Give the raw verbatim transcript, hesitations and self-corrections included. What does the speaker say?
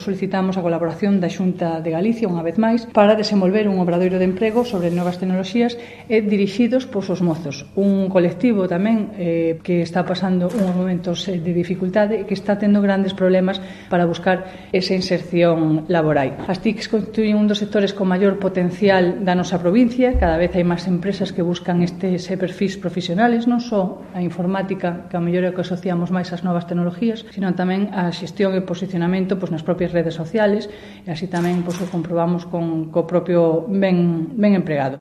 Solicitamos a colaboración da Xunta de Galicia, unha vez máis, para desenvolver un obradoiro de emprego sobre novas tecnoloxías e dirixidos pois os mozos. Un colectivo tamén eh, que está pasando uns momentos de dificultade e que está tendo grandes problemas para buscar esa inserción laboral. As T I Cs constituyen un dos sectores con maior potencial da nosa provincia. Cada vez hai máis empresas que buscan estes perfis profesionales, non só a informática, que a mellor é o que asociamos máis ás novas tecnologías, sino tamén a xestión e posicionamento pois, nas propias redes sociales, e así tamén pois, o comprobamos con co propio ben, ben empregado.